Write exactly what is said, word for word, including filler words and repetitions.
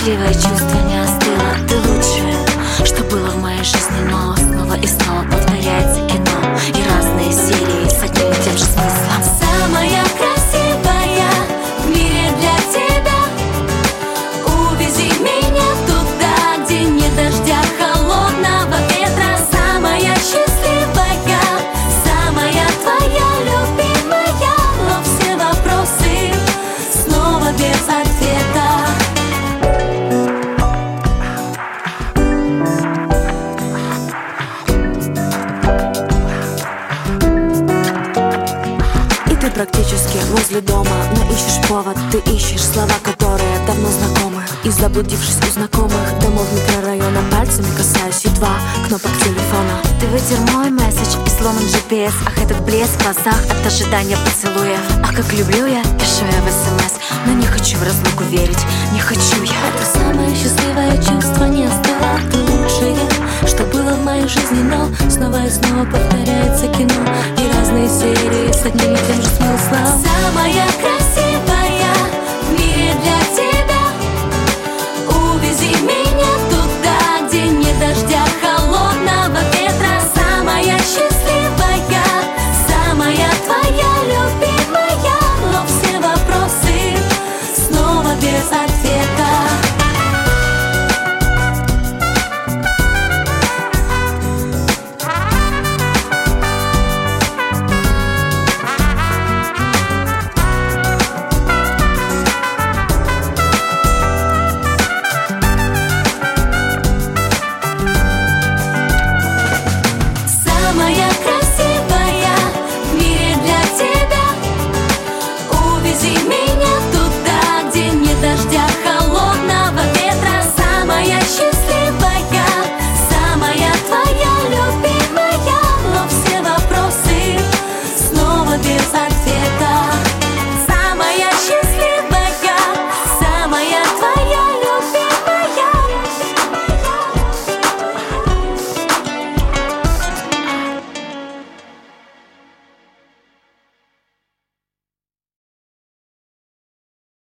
счастливое чувство не остыло. Ты лучшее, что было в моей жизни, но снова и снова повторяется кино. И разные серии с одним и тем же смыслом. Самая красивая в мире для тебя, увези меня туда, где нет дождя, холодного ветра. Самая счастливая, самая твоя любимая, но все вопросы снова без ответа. Ты практически возле дома, но ищешь повод. Ты ищешь слова, которые давно знакомы. И заблудившись у знакомых домов микрорайона, пальцами касаюсь едва кнопок телефона. Ты вытер мой месседж и сломан джи пи эс. Ах, этот блеск в глазах от ожидания поцелуев. Ах, как люблю я, пишу я в эс эм эс, но не хочу в разлуку верить. Не хочу я